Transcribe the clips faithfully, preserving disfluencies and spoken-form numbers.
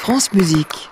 France Musique.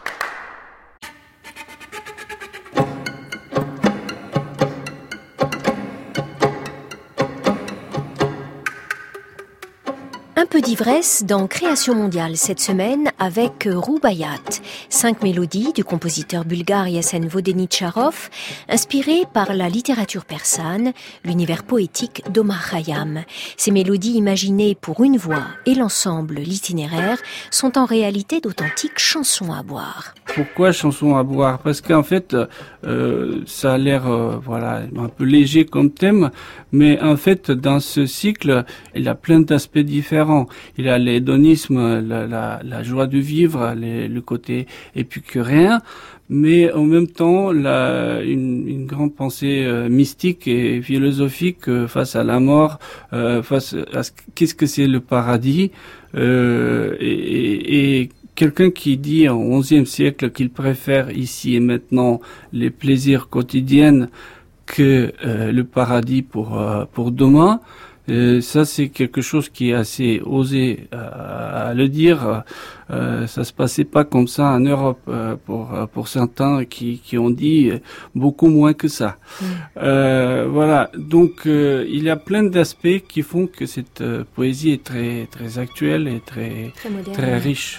Un peu d'ivresse dans Création mondiale cette semaine avec Roubaïat, cinq mélodies du compositeur bulgare Yasen Vodenichtcharov, inspirées par la littérature persane, l'univers poétique d'Omar Khayyam. Ces mélodies imaginées pour une voix et l'ensemble l'itinéraire sont en réalité d'authentiques chansons à boire. Pourquoi chansons à boire ? Parce qu'en fait, euh, ça a l'air euh, voilà un peu léger comme thème, mais en fait, dans ce cycle, il a plein d'aspects différents. Il a l'hédonisme, la, la, la joie de vivre, les, le côté épicurien, mais en même temps, la, une, une grande pensée euh, mystique et philosophique euh, face à la mort, euh, face à ce, qu'est-ce que c'est le paradis, euh, et, et, et quelqu'un qui dit au onzième siècle qu'il préfère ici et maintenant les plaisirs quotidiens que euh, le paradis pour euh, pour demain, euh, ça c'est quelque chose qui est assez osé euh, à le dire. Euh, ça se passait pas comme ça en Europe euh, pour pour certains qui qui ont dit beaucoup moins que ça. Mmh. Euh, voilà, donc euh, il y a plein d'aspects qui font que cette euh, poésie est très très actuelle et très très, moderne, très riche.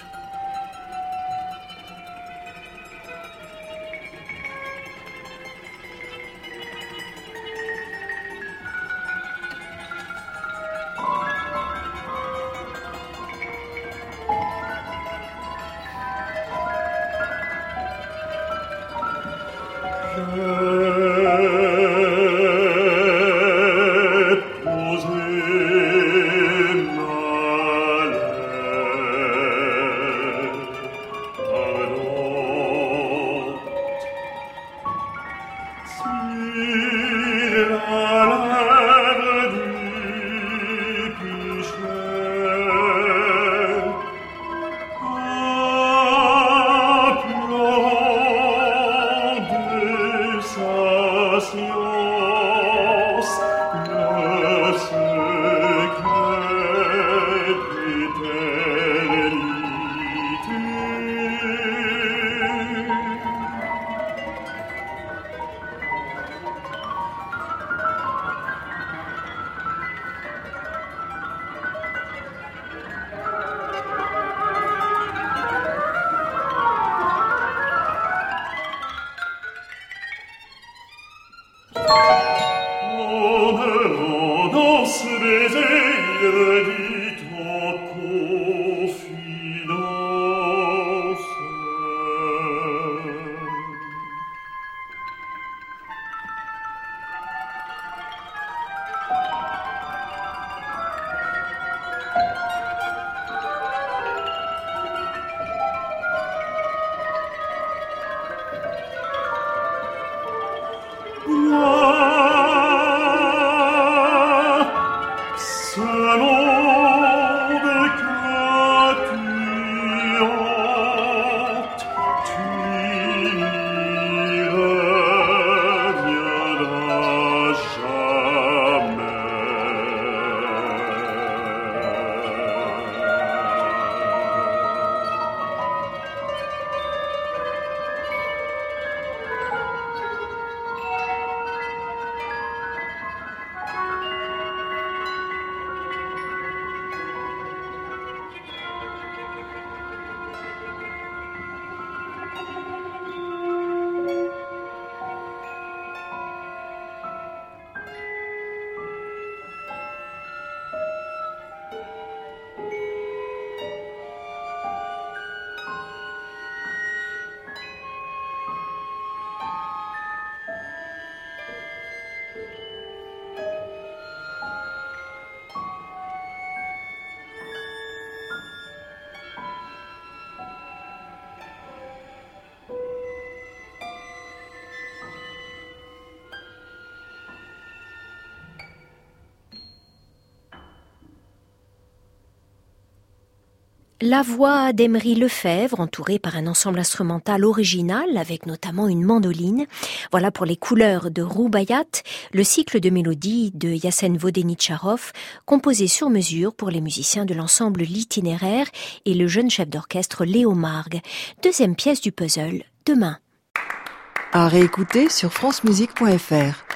La voix d'Emery Lefebvre, entourée par un ensemble instrumental original, avec notamment une mandoline. Voilà pour les couleurs de Roubaïat, le cycle de mélodies de Yassen Vodenichtcharov, composé sur mesure pour les musiciens de l'ensemble L'Itinéraire et le jeune chef d'orchestre Léo Margue. Deuxième pièce du puzzle, demain. À réécouter sur francemusique point f r.